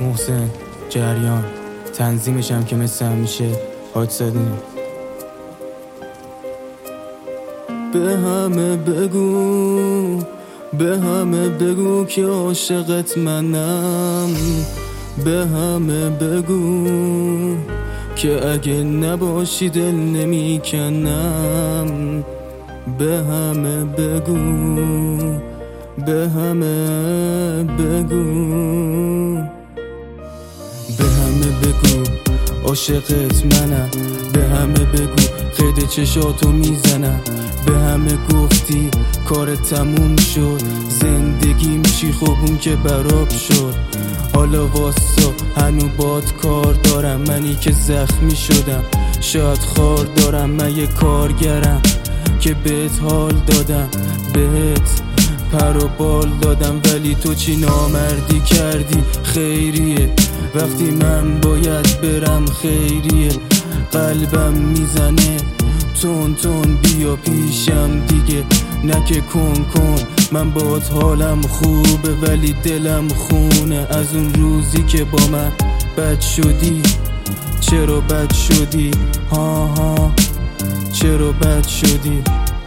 محسن جریان، تنظیمش هم که مثل همیشه حاج صادقی. به همه بگو که عاشقت منم، به همه بگو که اگه نباشی دل نمیکنم، به همه بگو، به همه بگو، به همه بگو عاشقت منم، به همه بگو قید چشاتو میزنم، به همه گفتی کار تموم شد، زندگیم چی خوب اون که براب شد، حالا واسا هنو باد کار دارم، منی که زخمی شدم شاید خار دارم، من یه کارگرم که بهت حال دادم، بهت پر و بال دادم، ولی تو چی نامردی کردی خیریه، وقتی من باید برم خیریه، قلبم میزنه تون تون بیا پیشم دیگه، نکه کن من بات حالم خوبه ولی دلم خونه، از اون روزی که با من بد شدی، چرا بد شدی، ها چرا بد شدی،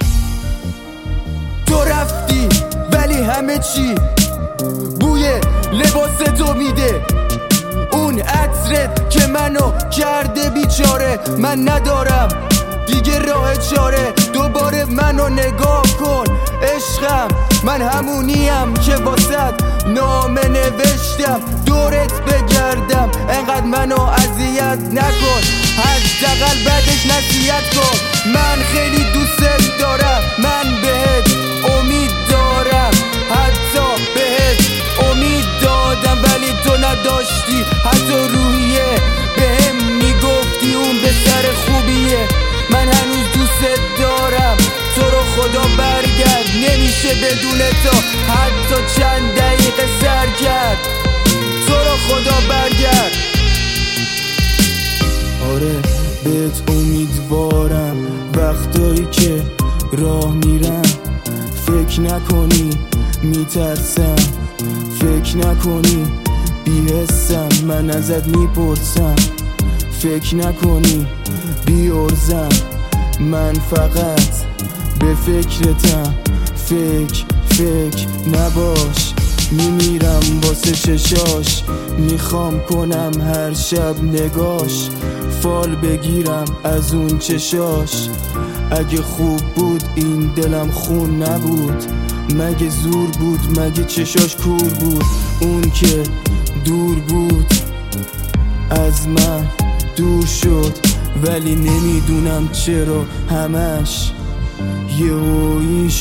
تو رفتی ولی همه چی بوی لباس تو میده، اون عطرت که منو کرده بیچاره، من ندارم دیگه راه چاره، دوباره منو نگاه کن عشقم، من همونیم که واسد نامه نوشتم، دورت بگردم انقدر منو اذیت نکن، حداقل بعدش نصیحت کن، من خیلی دوست دارم، من بهت امید دارم، حتی بهت امید دادم ولی تو نداشتی حتی روحیه، بهم میگفتی اون به سر خوبیه، من هنوز دوست دارم، تو رو خدا برگرد، نمیشه بدون تو حتی چند دقیقه سر کرد، تو رو خدا برگرد. آره بهت امیدوارم، وقتایی که راه میرم فکر نکنی میترسم، فکر نکنی بی‌حسم، من ازت میپرسم فکر نکنی بیارزم، من فقط به فکرتم، فکر نباش، میمیرم واسه چشاش، میخوام کنم هر شب نگاش، فال بگیرم از اون چشاش، اگه خوب بود این دلم خون نبود، مگه زور بود، مگه چشاش کور بود، اون که دور بود از من دور شد، ولی نمیدونم چرا همش یهویی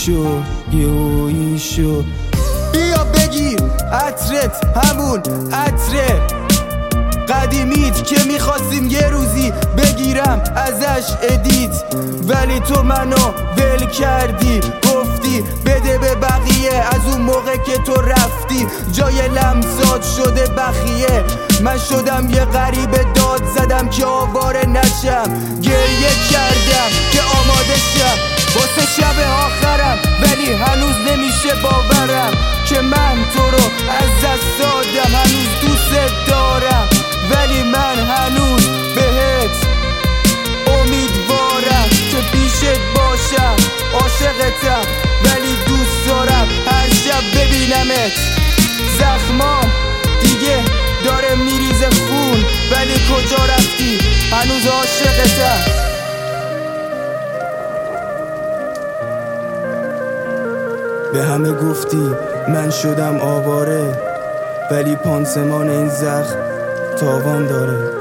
شد، بیا بگیر عطرت، همون عطر قدیمیت که میخواستیم یه روزی بگیرم ازش ادیت، ولی تو منو ول کردی، گفتی بده به بقیه، از اون موقع که تو رفتی جای لمسات شده بخیه، من شدم یه غریب داد زدم که آواره نشم، گریه کردم که آماده شم واسه شب آخرم، ولی هنوز نمیشه باورم که من تو رو از دست دادم، هنوز دوست دارم ولی من هنوز بهت امیدوارم که پیشت باشم، عاشقتم ولی دوست دارم هر شب ببینمت، زخمام دیگه داره میریزه خون ولی کجا رفتی، هنوز عاشقتم. به همه گفتی من شدم آواره، ولی پانسمان این زخم تاوان داره،